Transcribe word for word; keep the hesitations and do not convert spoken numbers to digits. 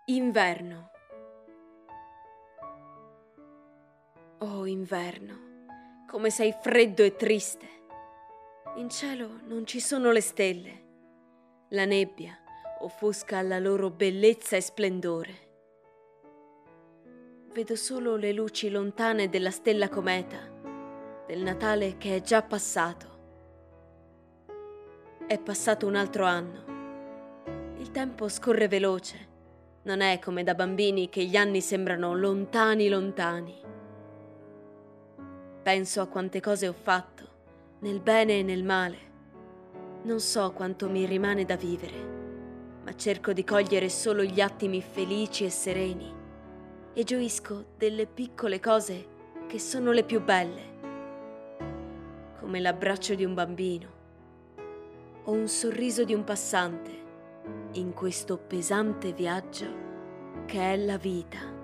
Inverno. Oh, inverno, come sei freddo e triste. In cielo non ci sono le stelle. La nebbia offusca la loro bellezza e splendore. Vedo solo le luci lontane della stella cometa, del Natale che è già passato. È passato un altro anno. Il tempo scorre veloce. Non è come da bambini che gli anni sembrano lontani lontani. Penso a quante cose ho fatto, nel bene e nel male. Non so quanto mi rimane da vivere, ma cerco di cogliere solo gli attimi felici e sereni e gioisco delle piccole cose che sono le più belle, come l'abbraccio di un bambino o un sorriso di un passante in questo pesante viaggio che è la vita.